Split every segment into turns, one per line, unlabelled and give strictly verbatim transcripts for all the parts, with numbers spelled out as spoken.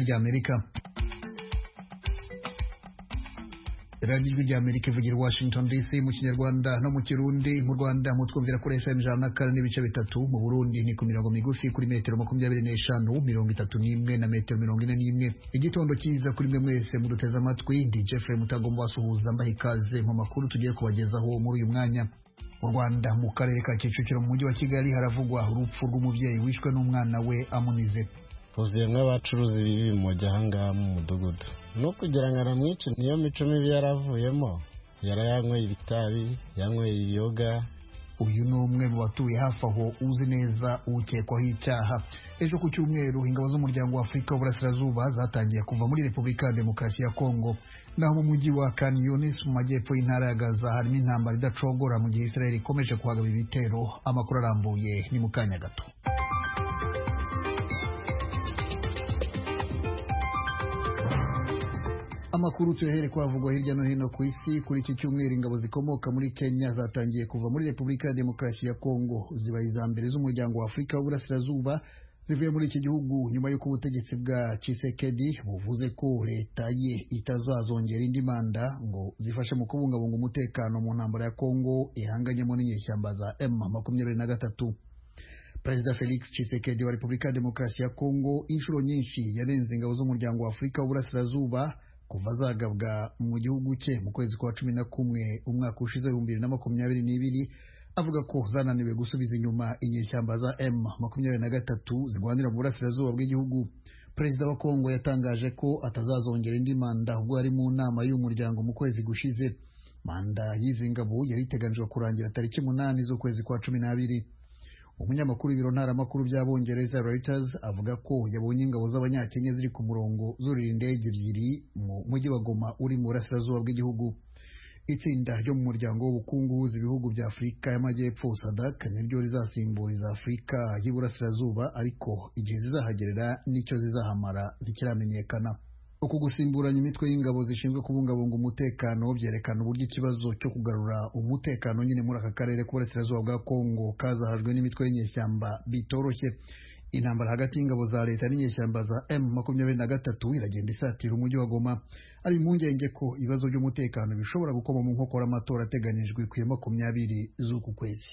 ry'Amerika. Radio Ijwi ry'Amerika ivugira Washington D C mu Kinyarwanda no mu Kirundi. Mu Rwanda mutwumvira kuri F M ijana na kane n'ibice bitatu, mu Burundi ni ku mirongo migufi kuri metero makumyabiri n'eshanu, mirongo itatu n'imwe na metero mirongo ine n'imwe. Igitondo cyiza kuri mwe mwese muduteze amatwi. Ndi Jeffrey Mutagomba wasuhuza mbaha ikaze mu makuru tugiye kubagezaho muri uyu mwanya. Mu Rwanda mu karere ka Kicukiro mu mujyi wa Kigali haravugwa urupfu rw'umubyeyi wishwe n'umwana we amunize.
Uzemwe abacuruzi bibi mu jahanga mu mudugudu no kugira ngo aramwice, niyo mico mibi yaravuyemo, yarayanyweye ibitabi, yanyweye ibiyoga.
Uyu ni umwe mu batuye hafi aho uzi neza ukekwaho icyaha. Ejo ku cyumweru ingabo z'umuryango wa Afurika w'Uburasirazuba zatangiye kuva muri Repubulika ya Demokarasi ya Kongo. Naho mu mujyi wa Khan Younis mu majyepfo y'intara ya Gaza harimo intambara idacogora mu gihe Israel ikomeje kuhagaba ibitero. Amakuru arambuye ni mu kanya gato. Amakuru tuyahere kwavugwa hirya no hino ku isi. Kuri iki cyumweru ingabo zikomoka muri Kenya zatangiye kuva muri Repubulika ya Demokarasi ya Kongo. Zibaye iza mbere z'umuryango wa Afurika w'Uburasirazuba zivuye muri iki gihugu nyuma y'uko ubutegetsi bwa Tshisekedi buvuze ko leta ye itazazongera indi manda ngo zifashe mu kubungabunga umutekano mu ntambara ya Kongo ihanganyemo n'inyeshyamba za M makumyabiri na gatatu. Perezida Felix Tshisekedi wa Repubulika ya Demokarasi ya Kongo inshuro nyinshi yarenze ingabo z'umuryango wa Afurika w'Uburasirazuba kuva zagabwa mu gihugu cye mu kwezi kwa cumi na kumwe umwaka ushize ibihumbi bibiri na makumyabiri n'ibiri, avuga ko zananiwe gusubiza inyuma inyeshyamba za M makumyabiri na gatatu zirwanira mu burasirazuba bw'igihugu. Perezida wa Kongo yatangaje ko atazazongera indi manda ubwo ari mu nama y'umuryango mu kwezi gushize. Manda y'izi ngabo yari iteganijwe kurangira tariki munani z'ukwezi kwa cumi n'abiri. Umunyamakuru w'ibiro ntaramakuru by'Abongereza Reuters avuga ko yabonye ingabo z'Abanyakenya ziri ku murongo zurira indege ebyiri mu mujyi wa Goma uri mu burasirazuba bw'igihugu. Itsinda ryo mu muryango w'ubukungu uhuza ibihugu bya Afurika y'Amajyepfo SADC niryo rizasimburiza Afurika y'Iburasirazuba, ariko igihe zizahagerera n'icyo zizahamara ntikiramenyekana. Uku gusimburanya imitwe y'ingabo zishinzwe kubungabunga umutekano byerekana uburyo ikibazo cyo kugarura umutekano nyine muri aka karere k'uburasirazuba bwa Kongo kazahajwe n'imitwe y'inyeshyamba bitoroshye. Intambara hagati y'ingabo za leta n'inyeshyamba za M makumyabiri na gatatu iragenda isatira umujyi wa Goma. Ari impungenge ko ibibazo by'umutekano bishobora gukoma mu nkokora amatora ateganijwe ku ya makumyabiri z'uku kwezi.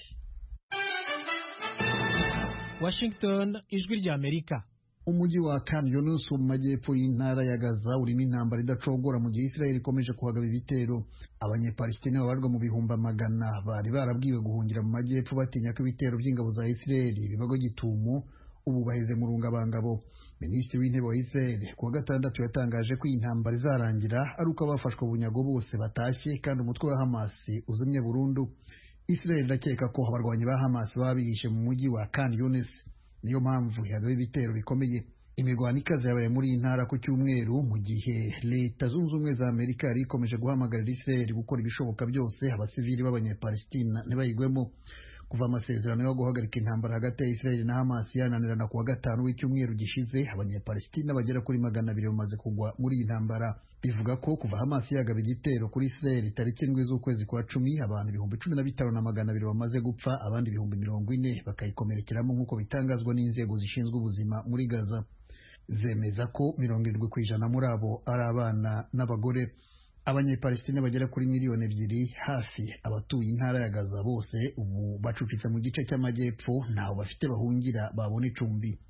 Washington, Ijwi ry'Amerika.
Umujyi wa Khan Younis mu majyepfo y'intara ya Gaza urimo intambara idacogora mu gihe Israel ikomeje kuhagaba ibitero. Abanyepalestina babarwa mu bihumbi magana bari barabwiwe guhungira mu majyepfo batinya ko ibitero by'ingabo za Israel bibago gitumo, ubu baheze mu rungabangabo. Minisitiri w'intebe wa Israel kuwa gatandatu yatangaje ko iyi ntambara izarangira ari uko abafashwe bunyago bose batashye kandi umutwe wa Hamas uzimye burundu. Israel irakeka ko abarwanyi ba Hamas babihishe mu mujyi wa Khan Younis, niyo mpamvu yagaba ibitero bikomeye. Imirwano ikaze yabaye muri iyi ntara ku cyumweru mu gihe Leta Zunze Ubumwe za Amerika yari ikomeje guhamagarira Israel gukora ibishoboka byose abasivili b'Abanyepalestina ntibayigwemo. Kuva amasezerano yo guhagarika intambara hagati ya Israel na Hamas yananirana kuwa gatanu w'icyumweru gishize, Abanyepalestina bagera kuri magana abiri bamaze kugwa muri iyi ntambara. Bivuga ko kuva Hamas yagaba igitero kuri Israel tariki indwi z'ukwezi kwa cumi, abantu ibihumbi cumi na bitanu na magana abiri bamaze gupfa, abandi ibihumbi mirongo ine bakayikomerekeramo nk'uko bitangazwa n'inzego zishinzwe ubuzima muri Gaza. Zemeza ko mirongo irindwi ku ijana muri abo ari abana n'abagore. Abanyepalestina bagera kuri miliyoni ebyiri, hafi abatuye intara ya Gaza bose ubu bacucitse mu gice cy'amajyepfo, ntaho bafite bahungira babona icumbi.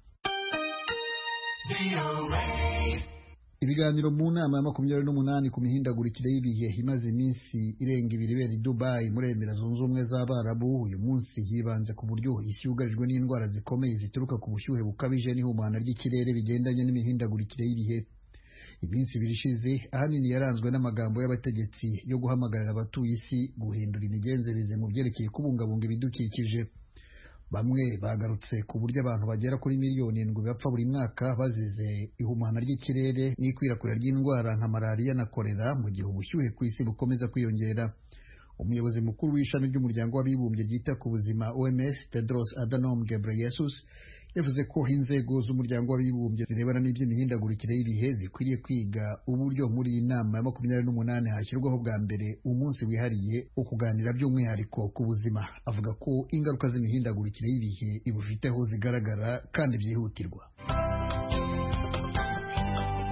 Ibiganiro mu nama ya makumyabiri n'umunani ku mihindagurikire y'ibihe imaze iminsi irenga ibiri ibera i Dubai muri Emirates Zunze Ubumwe z'Abarabu, uyu munsi yibanze ku buryo isi yugarijwe n'indwara zikomeye zituruka ku bushyuhe bukabije n'ihumana ry'ikirere bigendanye n'imihindagurikire y'ibihe. Iminsi ibiri ishize ahanini yaranzwe n'amagambo y'abategetsi yo guhamagarira abatuye isi guhindura imigenzereze mu byerekeye kubungabunga ibidukikije. Bamwe bagarutse ku buryo abantu bagera kuri miliyoni indwi bapfa buri mwaka bazize ihumana ry'ikirere n'ikwirakwira ry'indwara nka malariya na kolera mu gihe ubushyuhe ku isi bukomeza kwiyongera. Umuyobozi mukuru w'ishami ry'umuryango w'abibumbye ryita ku buzima O M S Tedros Adhanom Ghebreyesus yavuze ko inzego z'umuryango w'abibumbye zirebana n'iby'imihindagurikire y'ibihe zikwiriye kwiga uburyo muri iyi nama ya makumyabiri n'umunani hashyirwaho bwa mbere umunsi wihariye wo kuganira by'umwihariko ku buzima. Avuga ko ingaruka z'imihindagurikire y'ibihe ibufiteho zigaragara kandi byihutirwa.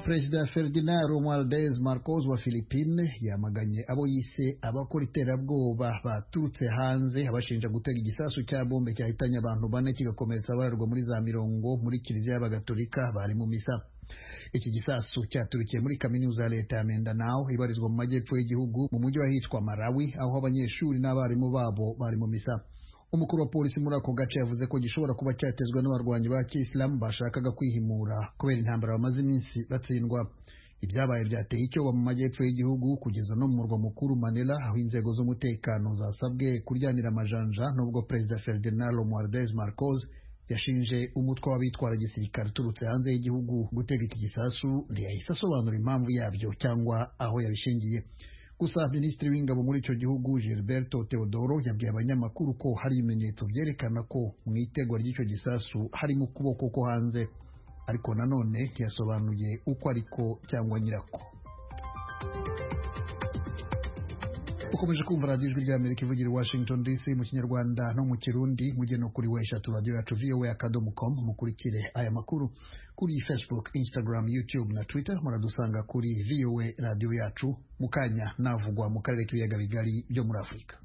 Perezida Ferdinand Romualdez Marcos wa Philippines yamaganye abo yise abakora iterabwoba baturutse hanze abashinja gutega igisasu cya bombe cyahitanye abantu bane kigakomeretsa abararwa muri za mirongo muri kiliziya y'abagatolika bari mu misa. Iki gisasu cyaturikiye muri kaminuza ya leta ya Mindanao ibarizwa mu majyepfo y'igihugu mu mujyi wahitwa Marawi, aho abanyeshuri n'abarimu babo bari mu misa. Umukuru wa polisi muri ako gace yavuze ko gishobora kuba cyatezwe n'abarwanyi ba Kisilamu bashakaga kwihimura kubera intambara bamaze iminsi batsindwa. Ibyabaye byateye icyoba mu majyepfo y'igihugu kugeza no mu murwa mukuru Manila, aho inzego z'umutekano zasabwe kuryanira amajanja nubwo Perezida Ferdinand Romualdez Marcos yashinje umutwe w'abitwara gisirikare uturutse hanze y'igihugu gutega iki gisasu. Ntiyahise asobanura impamvu yabyo cyangwa aho yabishingiye. Gusa Minisitiri w'Ingabo muri icyo gihugu Gilberto Teodoro yabwiye abanyamakuru ko hari ibimenyetso byerekana ko mu itegwa ry'icyo gisasu harimo ukuboko ko hanze, ariko nanone ntiyasobanuye uko ariko cyangwa nyirako. Ukomeje kumva radiyo ijwi ry'Amerika ivugira i Washington D C mu Kinyarwanda no mu Kirundi, mugeno kuri weshatu radiyo yacu V O A akadomo com. Mukurikire aya makuru kuri Facebook, Instagram, YouTube na Twitter. Muradusanga kuri V O A radiyo yacu. Mukanya navugwa mu karere k'ibiyaga bigari byo muri Afurika.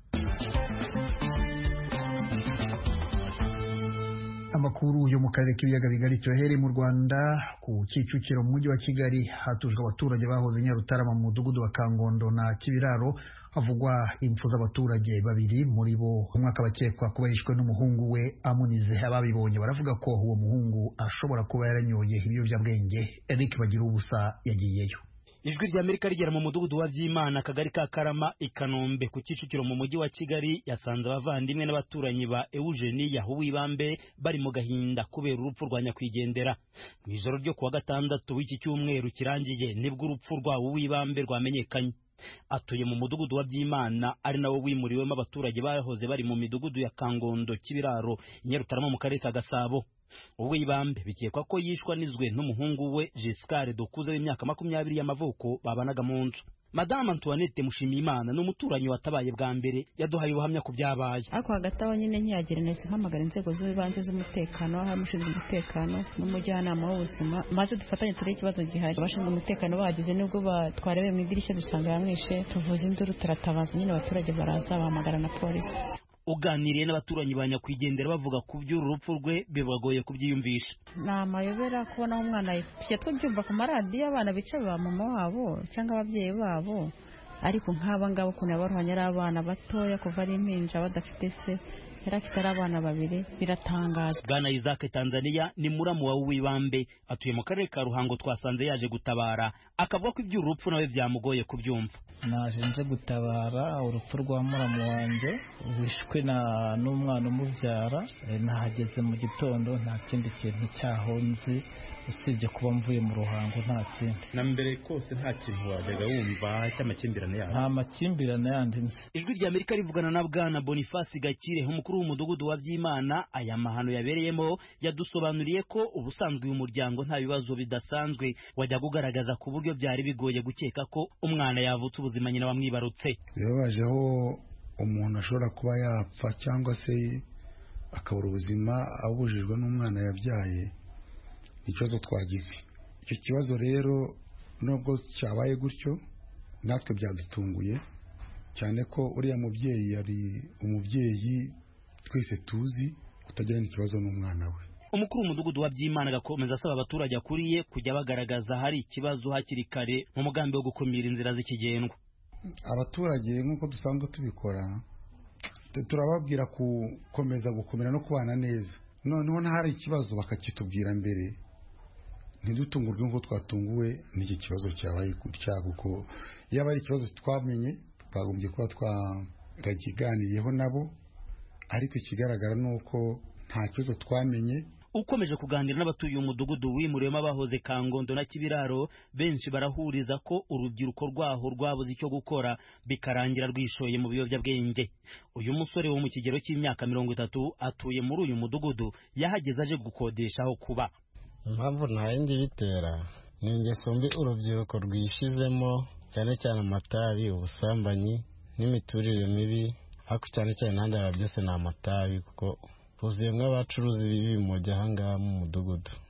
Amakuru yo mu karere k'ibiyaga bigari cyohere mu Rwanda ku Kicukiro mu mujyi wa Kigali hatujwe abaturage bahoze Nyarutarama mu mudugudu wa Kangondo na Kibiraro. Havugwa impfu z'abaturage babiri, muri bo umwaka bakekwa kuba yishwe n'umuhungu we Amunize. Ababibonye baravuga ko uwo muhungu ashobora kuba yaranyoye ibiyobyabwenge. Eric Bagira ubusa yagiyeyo.
Ijwi ry'Amerika rigera mu mudugudu wa Byimana akagari ka Karama i Kanombe ku Kicukiro mu mujyi wa Kigali yasanze abavandimwe n'abaturanyi ba Eugenie Uwibambe bari mu gahinda kubera urupfu rwa nyakwigendera. Mu ijoro ryo kuwa gatandatu w'iki cyumweru kirangiye nibwo urupfu rwa Uwibambe rwamenyekanye. Atuye mu mudugudu wa Byimana ari nawo wimuriwemo abaturage bahoze bari mu midugudu ya Kangondo, Kibiraro, Nyarutarama mu karere ka Gasabo. Uwibambe bikekwa ko yishwa nizwe n'umuhungu we Giscard Dokuze w'imyaka makumyabiri y'amavuko babanaga mu nzu. Madame Antoinette Mushimiyimana n'umuturanyi watabaye bwa mbere yaduhaye ubuhamya ku byabaye.
Ariko hagati aho nyine ntiyagira nese mpamagara inzego z'ibanze z'umutekano, aho umushinzwe umutekano n'umujyanama w'ubuzima maze dufatanye turebe ikibazo gihari. Abashinzwe umutekano bahageze nibwo batwarewe mu idirishya dusanga yamwishe, tuvuza induru turatabaza, nyine abaturage baraza bahamagara na polisi.
Uganiriye n'abaturanyi ba nyakwigendera bavuga ku by'urupfu rwe bibagoye kubyiyumvisha.
Nta mayobera kubona umwana yipfuye, tubyumva ku maradiyo abana bica ba mama wabo cyangwa ababyeyi babo, ariko nk'aba ngabo ukuntu yabaruhanye ari abana batoya kuva ari impinja badafite se, yari afite ari abana babiri, biratangaje.
Bwana Isaac Tanzania ni muramu wa Uwibambe, atuye mu karere ka Ruhango. Twasanze yaje gutabara, akavuga ko iby'urupfu nawe byamugoye kubyumva.
Naje nje gutabara urupfu rwa muramu wanjye wishwe na n'umwana umubyara. Nahageze mu gitondo nta kindi kintu cyahonze usibye kuba mvuye mu Ruhango, nta kindi.
Na mbere kose nta kintu wajyaga wumva cy'amakimbirane yawe?
Nta makimbirane yandi.
Ijwi ry'Amerika rivugana na Bwana Boniface Gakire, umukuru w'umudugudu wa Byimana aya mahano yabereyemo, yadusobanuriye ko ubusanzwe uyu muryango nta bibazo bidasanzwe wajya kugaragaza ku buryo byari bigoye gukeka ko umwana yavutse ubuzima nyina wamwibarutse.
Bibabajeho umuntu ashobora kuba yapfa cyangwa se akabura ubuzima abujijwe n'umwana yabyaye. Ikibazo twagize icyo kibazo rero, nubwo cyabaye gutyo natwe byadutunguye cyane ko uriya mubyeyi yari umubyeyi twese tuzi utagira n'ikibazo n'umwana we.
Umukuru w'umudugudu wa Byimana agakomeza asaba abaturage akuriye kujya bagaragaza hari ikibazo hakiri kare mu mugambi wo gukumira inzira z'ikigendwa.
Abaturage nk'uko dusanzwe tubikora turababwira gukomeza gukomera no kubana neza, noneho ntahari ikibazo bakakitubwira mbere, ntidutungurwe nk'uko twatunguwe n'iki kibazo cyabaye gutya, kuko yaba ari ikibazo twamenye twagombye kuba twarakiganiriyeho nabo, ariko ikigaragara ni uko nta kibazo twamenye.
Ukomeje kuganira n'abatuye umudugudu wimuriwemo abahoze Kangondo na Kibiraro, benshi barahuriza ko urubyiruko rwaho rwabuze icyo gukora bikarangira rwishoye mu biyobyabwenge. Uyu musore wo mu kigero cy'imyaka mirongo itatu atuye muri uyu mudugudu, yahageze aje gukodesha aho kuba.
Impamvu nta yindi bitera ni ingeso mbi urubyiruko rwishizemo, cyane cyane amatabi, ubusambanyi n'imiturire mibi, ariko cyane cyane ntandara byose ni amatabi, kuko huzuyemo abacuruzi b'ibi mu gihangaha mu mudugudu.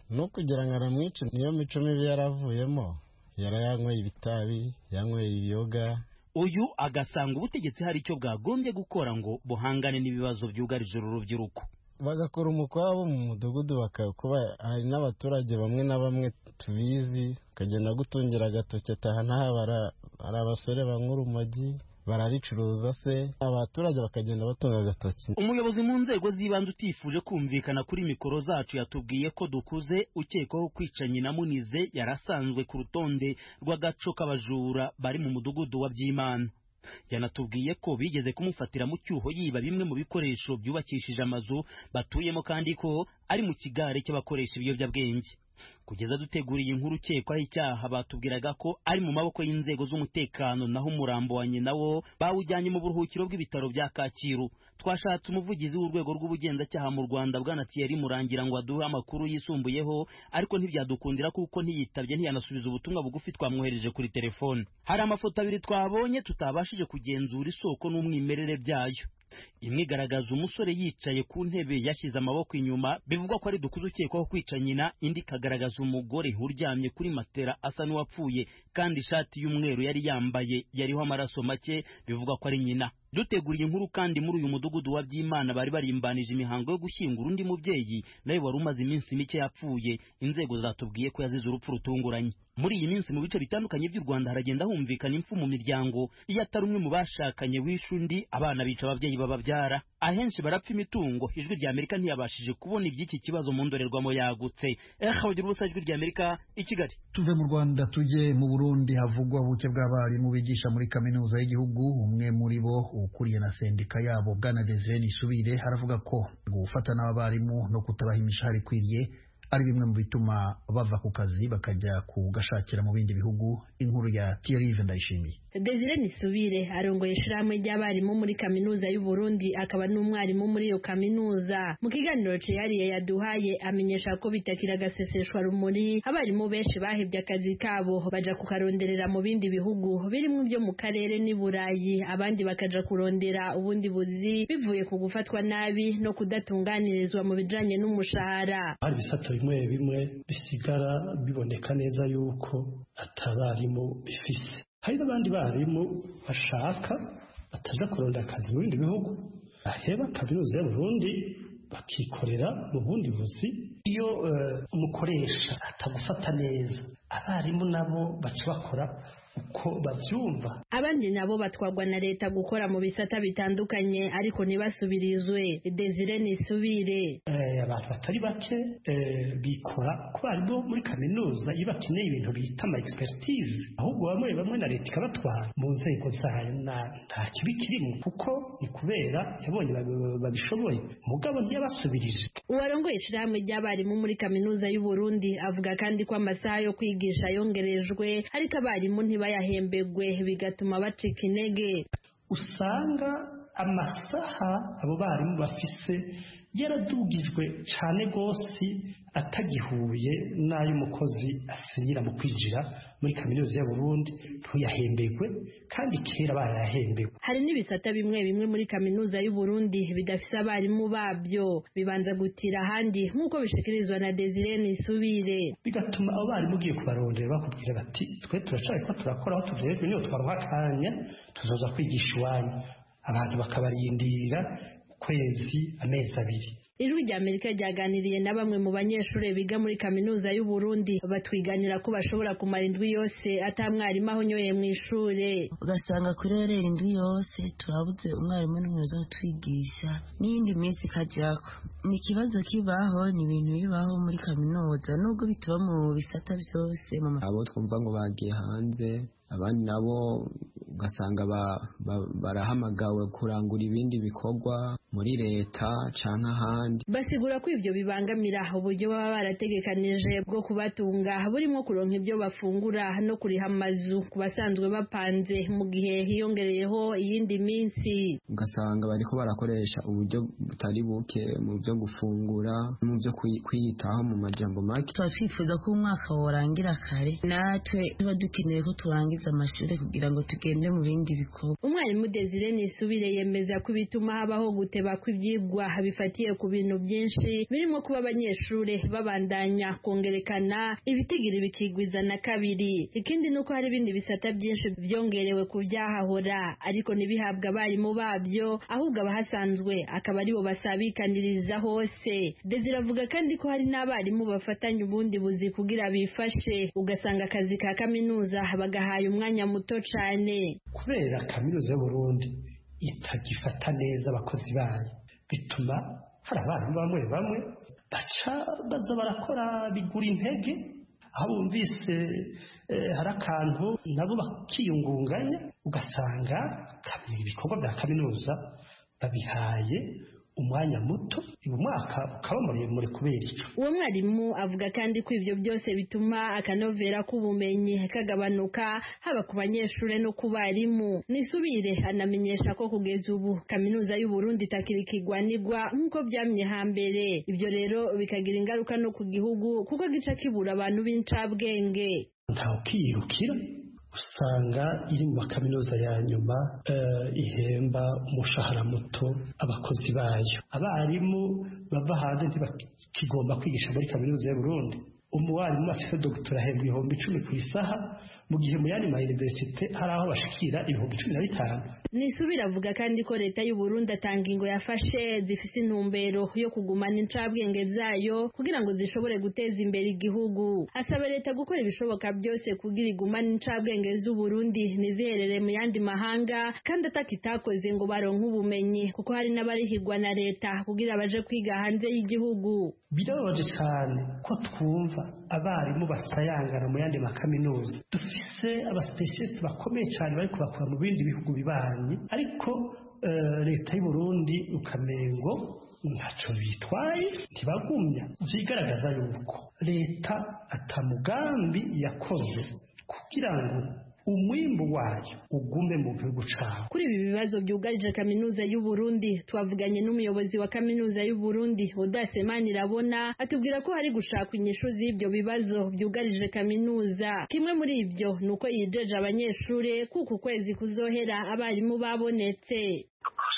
no kugira ngo aramwice niyo mico mibi yaravuyemo, yarayanyweye ibitabi, yanyweye ibiyoga.
Uyu agasanga ubutegetsi hari icyo bwagombye gukora ngo buhangane n'ibibazo byugarije uru rubyiruko.
Bagakora umukwabo mu mudugudu, bakakuba hari n'abaturage bamwe na bamwe tubizi, kagenda gutungira agatoki ataha ntahabara, ari abasore banywa urumogi bararicuruza se, abaturage bakagenda batunga agatoki.
Umuyobozi mu nzego z'ibanze utifuje kumvikana kuri mikoro zacu yatubwiye ko Dukuze ukekwaho kwica nyina Munize yarasanzwe ku rutonde rw'agaco k'abajura bari mu mudugudu wa Byimana. Yanatubwiye ko bigeze kumufatira mu cyuho yiba bimwe mu bikoresho byubakishije amazu batuyemo, kandi ko ari mu kigare cy'abakoresha ibiyobyabwenge. Kugeza duteguriye inkuru ukekwaho icyaha batubwiraga ko ari mu maboko y'inzego z'umutekano, naho umurambo wa nyina wo bawujyanye mu buruhukiro bw'ibitaro bya Kacyiru. Twashatse umuvugizi w'urwego rw'ubugenzacyaha mu Rwanda Bwana Thierry Murangira ngo aduhe amakuru yisumbuyeho, ariko ntibyadukundira kuko ntiyitabye ntiyanasubiza ubutumwa bugufi twamwohereje kuri telefone. Hari amafoto abiri twabonye tutabashije kugenzura isoko n'umwimerere byayo. Imwe igaragaza umusore yicaye ku ntebe yashyize amaboko inyuma, bivugwa ko ari Dukuze ukekwaho kwica nyina. Indi ikagaragaza umugore uryamye kuri matera asa n'uwapfuye, kandi ishati y'umweru yari yambaye yariho amaraso make, bivugwa ko ari nyina. Duteguriye inkuru kandi muri uyu mudugudu wa Byimana bari barimbanije imihango yo gushyingura undi mubyeyi nawe wari umaze iminsi mike yapfuye. Inzego zatubwiye ko yazize urupfu rutunguranye. Muri iyi minsi mu bice bitandukanye by'u Rwanda haragenda humvikana impfu mu miryango, iyo atari umwe mu bashakanye wishe undi, abana bica ababyeyi bababyara. Ahenshi barapfa imitungo. Ijwi rya Amerika ntiyabashije kubona iby'iki kibazo mu ndorerwamo yagutse. Ehaudi Busa, Ijwi rya Amerika i Kigali.
Tuve mu Rwanda tujye mu Burundi, havugwa ubuke bw'abarimu bigisha muri kaminuza y'igihugu. Umwe muri bo ukuriye na sendika yabo Bwana Desire Nisubire haravuga ko gufata n'abarimu no kutabaha imishahara ikwiriye ari bimwe mu bituma bava ku kazi bakajya kugashakira mu bindi bihugu. Inkuru ya Thierry Ndayishimiye.
Desire Nisubire arongoye ishirahamwe ry'abarimu muri kaminuza y'u Burundi, akaba n'umwarimu muri iyo kaminuza. Mu kiganiro cyihariye yaduhaye amenyesha ko bitakira gaseseshwa rumuri, abarimu benshi bahebye akazi kabo baja kukaronderera mu bindi bihugu birimo byo mu karere n'i Burayi, abandi bakaja kurondera ubundi buzi bivuye ku gufatwa nabi no kudatunganirizwa mu bijanye n'umushahara.
Hari bisato bimwe bimwe bisigara biboneka neza yuko atabarimu bifise. Hari n'abandi barimu bashaka bataja kurondera akazi mu bindi bihugu, baheba kaminuza y'u Burundi bakikorera mu bundi buzi. Iyo uh, umukoresha atagufata neza, abarimu nabo baca bakora uko bavyumva.
Abandi nabo batwagwa na leta gukora mu bisata bitandukanye ariko ntibasubirizwe. Desire Nisubire
eh abantu batari bake eh, bikora ko barimo muri kaminuza iyo bakeneye ibintu bita ama expertise, ahubwo bamwe bamwe na leta ikabatwara mu nzego zayo. Nta kibi kirimo kuko ni kubera yabonye babishoboye, mugabo ntiyabasubirije.
Uwarongoye ishirahamwe ry'abarimu muri kaminuza y'u Burundi avuga kandi ko amasaha yo kwigisha yongerejwe, ariko abarimu ntibayahembegwe bigatuma bacika intege.
Usanga amasaha abo barimu bafise yaradugijwe cyane gose atagihuye n'ayo umukozi asinyira mu kwinjira muri kaminuza y'u Burundi, ntuyahembegwe kandi kera barahembegwe.
Hari n'ibisata bimwe bimwe muri kaminuza y'u Burundi bidafise abarimu babyo, bibanza gutira ahandi nk'uko bishikirizwa na Desire Nisubire,
bigatuma abo barimu ugiye kubarondera bakubwira bati twe turacari ko turakora aho tuvejwe, niyo twaronka akanya tuzoza kwigisha iwanyu. Abantu bakabarindira kwezi amezi abiri.
Ijwi rya Amerika ryaganiriye na bamwe mu banyeshuri biga muri kaminuza y'u Burundi, batwiganira ko bashobora kumara indwi yose atamwarimu ahonyoye mu ishure.
Ugasanga kuri rero indwi yose turabuze umwarimu n'umuyobozi wo twigisha, n'indi minsi kajyako. Ni ikibazo kibaho, ni ibintu bibaho muri kaminuza nubwo bituba mu bisata byose.
Abo twumva ngo bagiye hanze, abandi nabo ugasanga barahamagawe kurangura ibindi bikorwa muri leta canke ahandi.
Basigura ko ivyo bibangamira uburyo baba barategekanije bwo kubatunga, burimo kuronka ibyo bafungura no kuriha amazu ku basanzwe bapanze, mu gihe hiyongereyeho iyindi minsi.
Ugasanga bariko barakoresha uburyo butari buke mu byo gufungura, mu byo kwiyitaho mu majambo make.
Twifuza ko umwaka worangira kare, natwe tuba dukeneye ko turangiza amashuri kugira ngo tugende mu bindi bikorwa.
Umwarimu Desire Nisubire yemeza ko bituma habaho guteba basaba ko ivyigwa bifatiye ku bintu byinshi birimo kuba abanyeshure babandanya kongerekana ibitigiri bikigwiza na kabiri. Ikindi nuko hari ibindi bisata byinshi vyongerewe ku byahahora ariko nibihabwa abarimu babyo ahubwo abahasanzwe akaba aribo basabikaniriza hose. Desire avuga kandi ko hari n'abarimu bafatanya ubundi buzi kugira bifashe ugasanga akazi ka kaminuza bagahaye umwanya muto cane.
Kubera kaminuza y'u Burundi itagifata neza abakozi bayo bituma hari abantu bamwe bamwe baca baza barakora bigura intege aho bumvise eh, hari akantu nabo bakiyungunganya ugasanga ibikorwa bya kaminuza babihaye umwanya muto uyu mwaka ukaba muremure kubera icyo.
Uwo mwarimu avuga kandi ko ivyo byose bituma akanovera k'ubumenyi kagabanuka haba ku banyeshure no ku barimu. Nisubire anamenyesha ko kugeza ubu kaminuza y'u Burundi itakirikigwanirwa nk'uko byamye hambere. Ibyo rero bikagira ingaruka no ku gihugu kuko gica kibura abantu b'incabwenge.
Ntaho kiyirukira usanga iri mu makaminuza ya nyuma uh, ihemba umushahara muto abakozi bayo. Abarimu bava hanze ntibakigomba kwigisha muri kaminuza y'u Burundi. Umwarimu afise doctora ahembwa ibihumbi icumi ku isaha mu gihe mu yandi ma universite hari aho bashikira ibihumbi cumi na bitanu.
Nisubira avuga kandi ko leta y'u Burundi atanga ingo yafashe zifise intumbero yo kugumana incabwenge zayo kugira ngo zishobore guteza imbere igihugu. Asaba leta gukora ibishoboka byose kugira igumane incabwenge z'u Burundi niziherere mu yandi mahanga kandi atakitakoze ngo baronke ubumenyi kuko hari n'abarihigwa na leta kugira baje kwiga hanze y'igihugu.
Birababaje cyane ko twumva abarimu basayangana mu yandi makaminuza. Dufise abaspecialist bakomeye cyane bari kubakora mu bindi bihugu bibanye ariko uh, leta y'u Burundi ukamengo ntaco bitwaye ntibagumya. Vyigaragaza yuko leta atamugambi yakoze kugira ngo umwimbu wayo ugume mu gihugu cawo.
Kuri ibi bibazo byugarije kaminuza y'u Burundi twavuganye n'umuyobozi wa kaminuza y'u Burundi Audace Manirabona atubwira ko hari gushaka inyishu z'ibyo bibazo byugarije kaminuza. Kimwe muri ibyo nuko yijeje abanyeshure kuko kwezi kuzohera abarimu babonetse.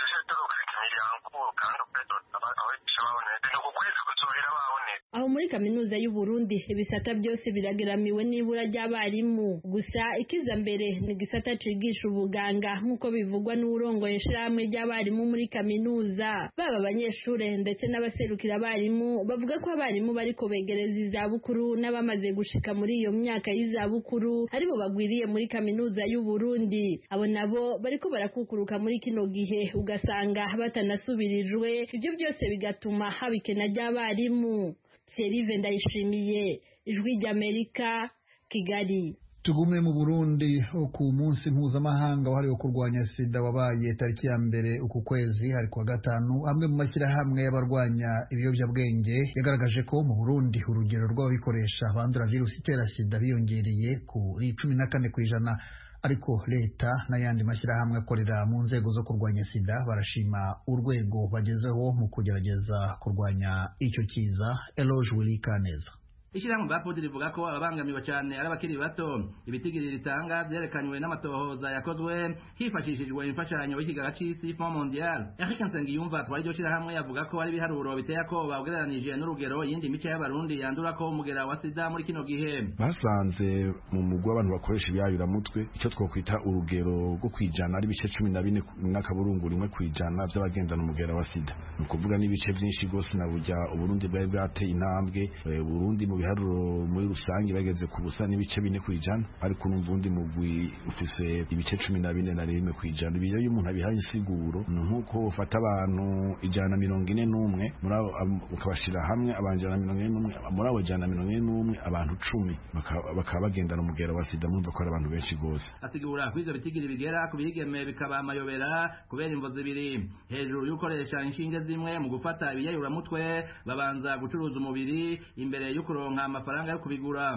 Aho muri kaminuza y'u Burundi ibisata byose birageramiwe n'ibura ry'abarimu gusa ikiza mbere ni gisata cigisha ubuganga nk'uko bivugwa n'urongoye ishirahamwe ry'abarimu muri kaminuza. Baba abanyeshure ndetse n'abaserukira abarimu bavuga ko abarimu bariko begereza izabukuru n'abamaze gushika muri iyo myaka y'izabukuru aribo bagwiriye muri kaminuza y'u Burundi. Abo nabo bariko barakukuruka muri kino gihe ugasanga batanasubirijwe. Ibyo byose bigatuma habikena ry'abarimu. Serive Ndayishimiye, Ijwi ry'Amerika, Kigali.
Tugume mu Burundi ku munsi mpuzamahanga wahariwe kurwanya sida wabaye tariki ya mbere uku kwezi hari kwa gatanu. Amwe mu mashyirahamwe y'abarwanya ibiyobyabwenge yagaragaje ko mu Burundi urugero rw'ababikoresha bandura virusi itera sida biyongereye kuri cumi na kane kw'ijana. Ariko leta n'ayandi mashyirahamwe akorera mu nzego zo kurwanya sida barashima urwego bagezeho mu kugerageza kurwanya icyo kiza. Eloge Wilikaneza.
Ishirahamwe Bapodi rivuga ko ababangamiwe cyane ari abakiri bato. Ibitigiri ritanga byerekanywe n'amatohoza yakozwe hifashishijwe imfashanyo y'ikigaga c'isi Fond Mondial. Eric Nsengiyumva twari ryo shirahamwe yavuga ko ari biharuro biteye ko bagereranije n'urugero yindi mice y'abarundi yandura ko umugera wa sida muri kino gihe.
Basanze mu mugwa abantu bakoresha ibyayura mutwe icyo twokwita urugero rwo kwijana ari bice cumi na bine n'akaburungu rimwe kwijana by'abagendana umugera wa sida. Ni kuvuga n'ibice byinshi gose na burya Uburundi bwari bwateye intambwe. Burundi mu biharuro muri rusange bageze ku busa n'ibice bine kwijana ariko numva undi mugwi ufise ibice cumi na bine na rimwe kwijana. Ibiyo iyo umuntu abihaye insiguro ni nkuko ufata abantu ijana mirongo ine n'umwe muri abo ukabashira hamwe abanjana mirongo ine n'umwe muri abo jana mirongo ine n'umwe abantu cumi bakaba bagendana umugera wa sida. Mwumva ko ari abantu benshi gose.
Asigura kwizo bitigiri bigera ku bigeme bikaba amayobera kubera imvo zibiri. Hejuru y'ukoresha inshinge zimwe mu gufata ibiyayura mutwe babanza gucuruza umubiri imbere yo kuronka amafaranga yo kubigura.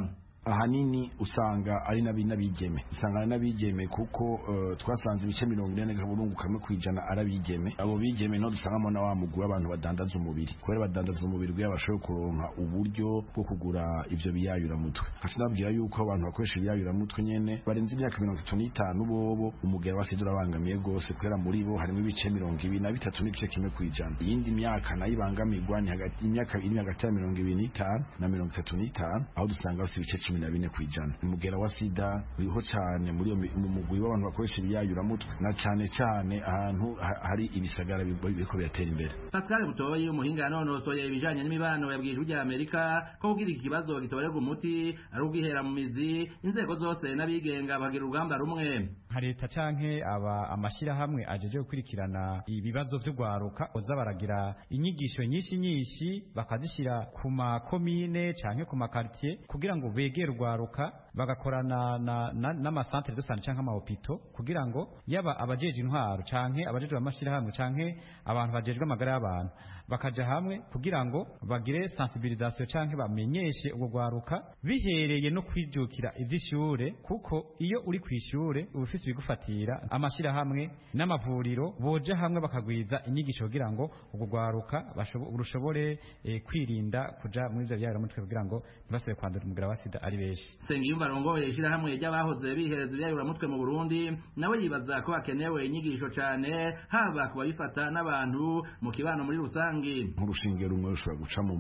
ahanini usanga ari n'abigeme usanga ari n'abigeme kuko uh, twasanze ibice mirongo ine n'akaburungu kamwe kwijana arabigeme abo bigeme no dusangamo na wa mugwi w'abantu badandaza umubiri kubera badandaza umubiri bwe abashoboye kuronka uburyo bwo kugura ivyo biyayura mutwe kandi nabwira yuko abantu bakoresha ibiyayura mutwe nyene barenze imyaka mirongo itatu n'itanu bobo umugera wa sida urabangamiye gose kubera muri bo harimo ibice mirongo ibiri na bitatu n'ibice kimwe kwijana iyindi myaka nayo ibangamirwa ni hagati y'imyaka iri hagati ya mirongo ibiri n'itanu na mirongo itatu n'itanu aho dusanga bose ibice cumi na bine kwijana umugera wa sida uriho cyane muri mu mugwi w'abantu bakoresha ibiyayura mutwe na cyane cyane ahantu hari ibisagara biriko biratera imbere.
Pascal Butoyi umuhinga yanonosoye ibijanye n'imibano yabwije ujya Amerika ko kugira ikibazo gitorerwa umuti ari ubwihera mu mizi inzego zose n'abigenga bagira urugamba rumwe
nka leta canke aba amashirahamwe ajeje gukurikirana ibibazo vy'ugwaruka oza baragira inyigisho nyinshi nyinshi bakazishira ku makomine canke ku makartier kugira ngo begere urwaruka bagakorana n'amasantere dosante canke amahopito kugira ngo yaba abajeje intwaro canke abajeje amashirahamwe canke abantu bajejwe amagara y'abantu bakaja hamwe kugira ngo bagire sensibilisation canke bamenyeshe ubwo gwaruka bihereye no kwijukira ivy'ishure kuko iyo uri kwishure ubufise bigufatira amashirahamwe n'amavuriro boje hamwe bakagwiza inyigisho kugira ngo ubwo gwaruka urushobore eh, kwirinda kuja muri ivyo byaro mutwe kugira ngo ntibasubire kwandura umugera wa sida ari beshi.
Sengiyumva rongoye ishirahamwe ry'abahoze bihereza ibyaro mutwe mu Burundi nawe yibaza ko hakenewe inyigisho cane haba ku babifata n'abantu mu kibano muri rusangi.
Nk'urushinge rumwe rushobora guca mu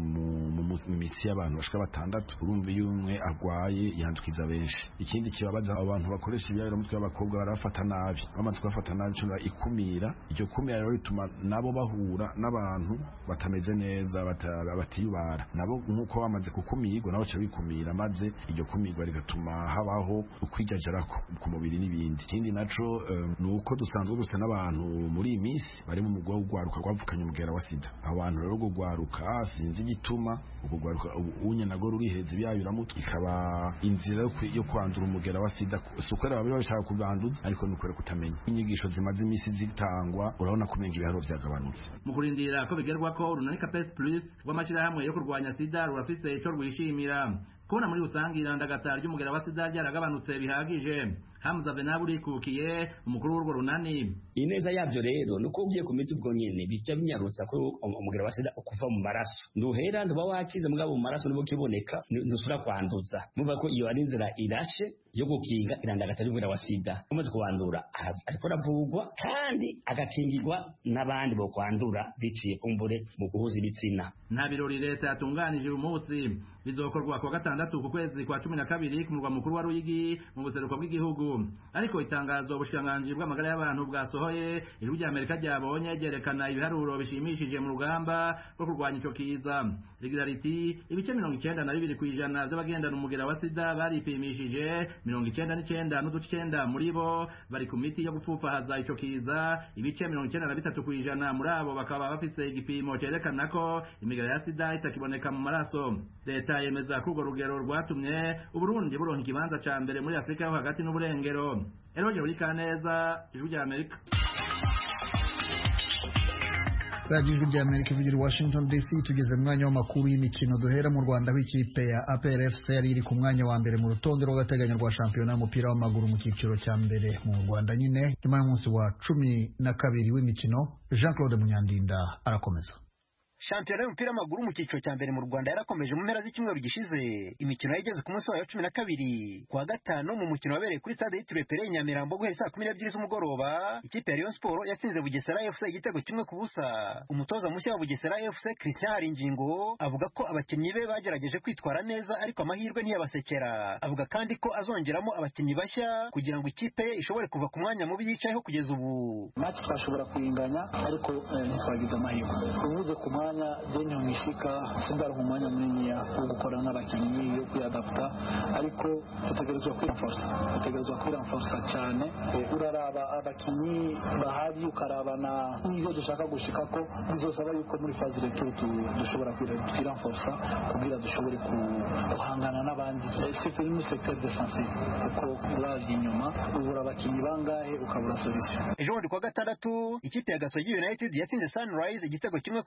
mitsi y'abantu bashika batandatu urumva iyo umwe agwaye yandukiza benshi. Ikindi kibabaza abantu bakoresha ibyaro mutwe y'abakobwa barafata nabi bamaze kubafata nabi cyo ikumira iryo kumira rero rituma nabo bahura n'abantu batameze neza batiyubara nabo nkuko bamaze kukumirwa nabo cyo bikumira maze iryo kumirwa rigatuma habaho ukwijajara ku mubiri n'ibindi. Ikindi naco um, nuko dusanzwe gusa n'abantu muri iyi minsi bari mu mugwa w'ugwaruka gwavukanye umugera wa sida abantu rero gugwaruka sinzi igituma ugwaruka unye nago ruriheze byayura mutwe ikaba inzira yo kwandura umugera wa sida sukwera babiri bashaka kubanduza ariko nukore kutamenya inyigisho zimaze imisi zitangwa urabona kumenga ibiharo byagabanutse
mu kurindira ko bigerwa ko urunanika P E S plus rw'amashirahamwe yo kurwanya sida rurafise ico rwishimira kubona muri rusangi irandagata ry'umugera wa sida ryaragabanutse bihagije. Hamza Benaburi kukiye umukuru w'urwo runani
ineza yavyo rero nuko ugiye ku miti ubwo nyene bijya binyarutsa ko umugera wa sida ukuva mu maraso nduhera nduba wakize mugabo mu maraso nibo kiboneka ntusura kwanduza muba ko iyo ari inzira irashe yo gukinga irandagata y'umugera wa sida umaze kubandura ariko ravugwa kandi agakingirwa n'abandi bo kwandura biciye kumbure mu guhuza ibitsina.
Nta birori leta yatunganije uyu munsi bizokorwa ku gatandatu ku kwezi kwa cumi na kabiri ku murwa mukuru wa Ruyigi mu buseruko bw'igihugu ariko itangazo ubushikiranganji bw'amagara y'abantu bwasohoye ijwi rya Amerika ryabonye ryerekana ibiharuro bishimishije mu rugamba rwo kurwanya ico kiza rigira riti ibice mirongo icenda na bibiri kw'ijana by'abagendana umugera wa sida baripimishije mirongo icenda n'icenda n'uduce icenda muri bo bari ku miti yo gupfufahaza ico kiza ibice mirongo icenda na bitatu kw'ijana muri abo bakaba bafise igipimo cerekana ko imigera ya sida itakiboneka mu maraso. Leta yemeza ko urwo rugero rwatumye Uburundi buronka ikibanza ca mbere muri Afrika yo hagati n'uburengero. Eroje uri kaneza ijwi rya Amerika.
Radio Ijwi rya Amerika ivugira Washington D C tugeze mu mwanya w'amakuru y'imikino duhera mu Rwanda w'ikipe ya A P R F C yari iri ku mwanya wa mbere mu rutonde rw'agateganyo rwa shampiyona y'umupira w'amaguru mu cyiciro cya mbere mu Rwanda nyine nyuma y'umunsi wa cumi na kabiri w'imikino. Jean Claude Munyandinda arakomeza.
Shampiyona y'umupira w'amaguru mu cyiciro cya mbere mu Rwanda yarakomeje mu mpera z'icyumweru gishize. Imikino yageze ku munsi wa cumi na kabiri kuwa gatanu mu mukino wabereye kuri stade yitiriwe Pele Nyamirambo guhera saa kumi n'ebyiri z'umugoroba. Ikipe ya Rayon Sport yatsinze Bugesera F C igitego kimwe ku busa. Umutoza mushya wa Bugesera F C Christian Haringingo avuga ko abakinnyi be bagerageje kwitwara neza ariko amahirwe ntiyabasekera. Avuga kandi ko azongeramo abakinnyi bashya kugira ngo ikipe ye ishobore kuva ku mwanya mubi yicayeho kugeza ubu.
Match twashobora kuyinganya ariko ntitwagize amahirwe. Uvuze ku mwanya jeni umishika simbaruha umwanya munini wo gukora n'abakinnyi yo kuyadapta ariko tutegerezwa kwiranforsa tutegerezwa kwiranforsa cyane. Uraraba abakinnyi bahari ukarabana n'ibyo dushaka gushika ko bizosaba yuko muri faze retour dushobora kwiranforsa kugira dushobore guhangana n'abandi secteur mu secteur defensive kuko uraje inyuma ubura abakinnyi bangahe ukabura solution.
Ejo ndi kwa gatandatu ikipe ya Gasogi United yatsinze Sunrise igitego kimwe ku busa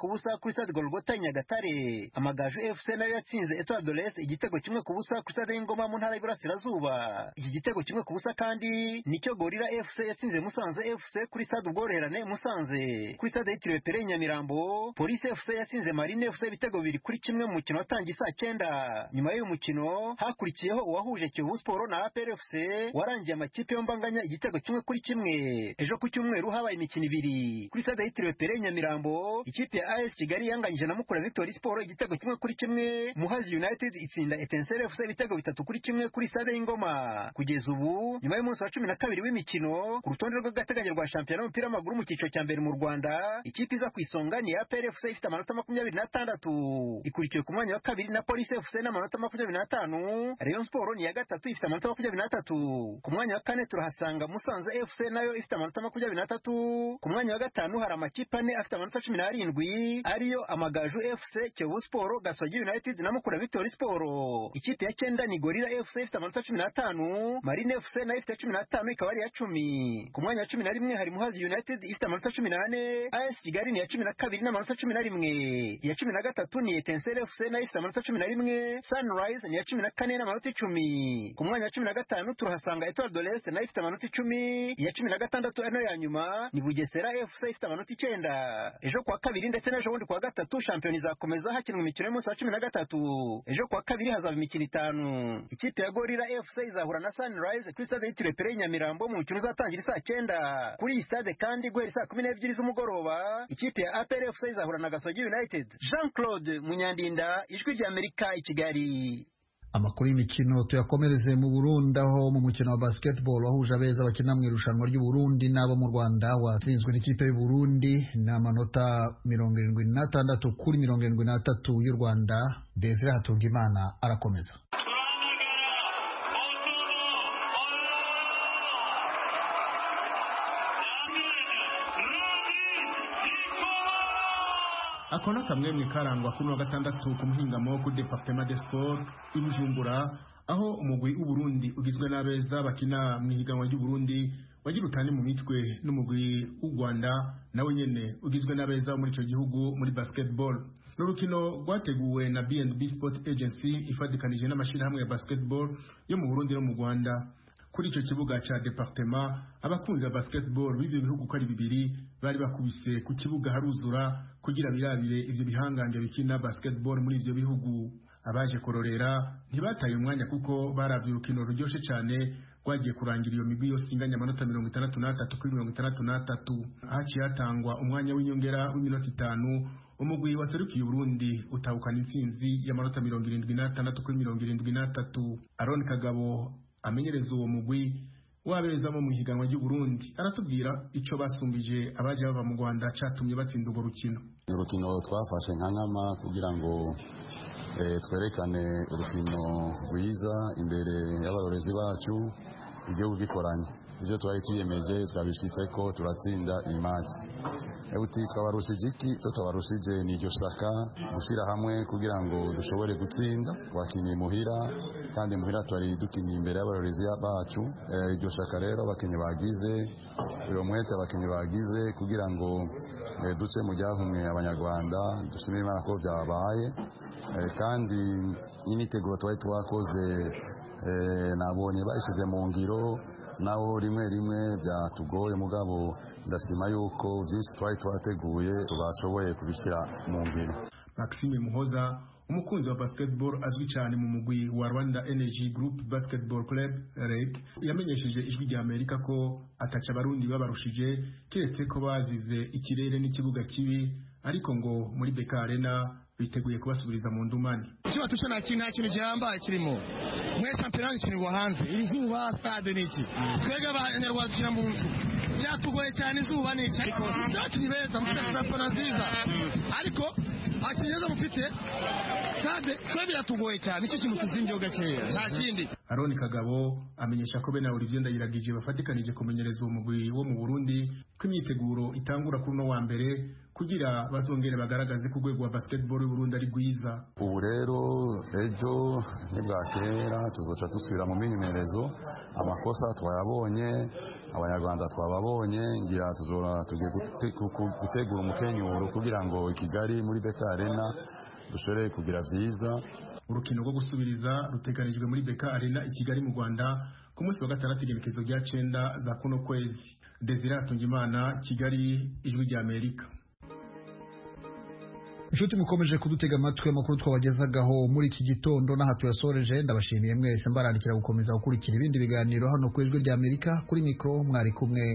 kuri stade Golgota i Nyagatare. Amagaju F C nayo yatsinze Etoile de l'Est igitego kimwe ku busa kuri stade y'Ingoma mu ntara y'Iburasirazuba. Iki gitego kimwe ku busa kandi nicyo Gorilla F C yatsinze Musanze F C kuri stade Ubworoherane Musanze. Kuri stade yitiriwe Pere Nyamirambo, Police F C yatsinze Marine F C ibitego bibiri kuri kimwe mu mukino watangiye saa cyenda. Nyuma y'uyu mukino hakurikiyeho uwahuje Kiyovu Sport na A P R F C warangiye amakipe yombanganya igitego kimwe kuri kimwe. Ejo ku cyumweru habaye imikino ibiri. Kuri stade yitiriwe Pere Nyamirambo, ikipe ya A S Kigali yanganyije na Mukura Victory Sport igitego kimwe kuri kimwe. Muhazi United itsinda Etincelle F C ibitego bitatu kuri kimwe kuri stade y'Ingoma. Kugeza ubu nyuma y'umunsi wa cumi na kabiri w'imikino, ku rutonde rw'agateganyo rwa shampiyona y'umupira w'amaguru mu cyiciro cya mbere mu Rwanda, ikipe iza ku isonga ni A P R F C ifite amanota makumyabiri n'atandatu, ikurikiwe ku mwanya wa kabiri na Police F C n'amanota makumyabiri n'atanu. Rayon Sport ni ya gatatu ifite amanota makumyabiri n'atatu. Ku mwanya wa kane turahasanga Musanze F C nayo ifite amanota makumyabiri n'atatu. Ku mwanya wa gatanu hari amakipe ane afite amanota cumi n'arindwi ariyo Amagaju F C, Kiyovu Sport, Gasogi United na Mukura Victory Sport. Ikipe ya cyenda ni Gorilla F C ifite amanota cumi n'atanu, Marine F C nayo ifite cumi n'atanu ikaba ari iya cumi. Ku mwanya wa cumi na rimwe hari Muhazi United ifite amanota cumi n'ane, A S Kigali ni iya cumi na kabiri n'amanota cumi na rimwe, iya cumi na gatatu ni Etincelle F C nayo ifite amanota cumi na rimwe, Sunrise ni iya cumi na kane n'amanota icumi. Ku mwanya wa cumi na gatanu turahasanga Etoile de l'Est nayo ifite amanota icumi, iya cumi na gatandatu ano ya nyuma ni Bugesera F C ifite amanota icyenda. Ejo kuwa kabiri ndetse n'ejo bundi kuwa gatatu shampiyona izakomeza hakinwa imikino y'umunsi wa cumi na gatatu. Ejo kuwa kabiri hazaba imikino itanu. Ikipe ya Gorilla F C izahura na Sunrise kuri stade yitiriwe Pere Nyamirambo mu mukino uzatangira saa cyenda. Kuri iyi stade kandi guhera saa kumi n'ebyiri z'umugoroba ikipe ya A P R F C izahura na Gasogi United. Jean Claude Munyandinda, Ijwi ry'Amerika i Kigali.
Amakuru y'imikino tuyakomereze mu Burundi, aho mu mukino wa basketball wahuje abeza bakina mu irushanwa ry'u Burundi n'abo mu Rwanda watsinzwe n'ikipe y'u Burundi n'amanota mirongo irindwi n'atandatu kuri mirongo irindwi n'atatu y'u Rwanda. Desire Hatungimana arakomeza.
Akona kamwe mwikarangwa kuri wa gatandatu ku muhingamo ku Departement de Sport i Bujumbura, aho umugwi w'u Burundi ugizwe n'abeza bakina mu higanwa ry'u Burundi wagira utani mu mitwe n'umugwi w'u Rwanda nawe nyene ugizwe n'abeza muri ico gihugu muri basketball. N'urukino rwateguwe na B and B Sport Agency ifadikanije n'amashirahamwe ya basketball yo mu Burundi no mu Rwanda. Kuri ico kibuga ca Departement abakunzi ba basketball b'ivyo bihugu ko ari bibiri bari bakubise ku kibuga haruzura kugira birabire ivyo bihangange bikina basketball muri ivyo bihugu. Abaje kororera ntibataye umwanya kuko baravye urukino ruryoshe cyane rwagiye kurangira iyo migwi yose inganya amanota mirongo itandatu n'atatu kuri mirongo itandatu n'atatu. Haciye hatangwa umwanya w'inyongera w'iminota itanu, umugwi waserukiye Burundi utahukana intsinzi y'amanota mirongo irindwi n'atandatu kuri mirongo irindwi n'atatu. Aaron Kagabo amenyereza uwo mugwi wabeza mu higanwa ry'u Burundi aratubwira ico basumbije abaje bava mu Rwanda catumye batsinda urwo rukino.
Urukino twafashe nka nkama kugira ngo eh, twerekane urukino rwiza imbere y'abarorezi bacu igihugu gikoranye. Ivyo twari twiyemeje twabishitse ko turatsinda iyi match. Ebuti twabarushije iki to twabarushije ni iryo shaka gushira hamwe kugira ngo dushobore gutsinda. Wakinye muhira kandi muhira twari dukinye imbere y'abarorezi bacu. Iryo shaka rero abakinyi bagize uyo mwete abakinyi bagize kugira ngo e, duce mu ryahumwe abanyarwanda dushimire Imana ko byabaye. E, kandi n'imiteguro twari twakoze e, nabonye bayishize mu ngiro naho rimwe rimwe byatugoye mugabo ndashima yuko byinshi twari twateguye tubashoboye kubishyira mu ngiro.
Maxime Muhoza umukunzi wa basketball azwi cyane mu mugwi wa Rwanda Energy Group Basketball Club R E C yamenyesheje Ijwi ry'Amerika ko ataca abarundi babarushije keretse ko bazize ikirere n'ikibuga kibi, ariko ngo muri B K Arena biteguye kubasubiriza mu ndumane.
Kiba tusha na kintu kintu gihamba kirimo mwe champion kinirwa hanze izuba stade niki twega abanyarwanda kira mu nzu byatugoye cyane izuba niki ariko byakinye beza mufite champion nziza ariko akinyeza mufite stade twebwe yatugoye cyane icyo kintu tuzingiye gakeya nta kindi.
Aaron Kagabo amenyesha ko bena Olivier Ndayiragije bafatikanije kumenyereza umugwi wo mu Burundi ko imyiteguro itangura kuri no wa mbere kugira bazongere bagaragaze ku rwego wa basketball y'u Burundi ari rwiza.
Ubu rero ejo nibwakera tuzoca dusubira mu minyemerezo, amakosa twayabonye abanyarwanda twababonye ngira tuzora tugiye gutegura umukenyuro kugira ngo Kigali muri B K Arena dushobore kugira vyiza.
Urukino rwo gusubiriza ruteganijwe muri B K Arena i Kigali mu Rwanda ku munsi wa gatandatu igenekezo rya cenda za kuno kwezi. Desire Hatungimana, Kigali, Ijwi rya Amerika.
Inshuti mukomeje kudutega amatwi amakuru twabagezagaho muri iki gitondo n'aha tuyasoreje. Ndabashimiye mwese mbarandikira gukomeza gukurikira ibindi biganiro hano ku Ijwi rya Amerika. Kuri mikro mwari kumwe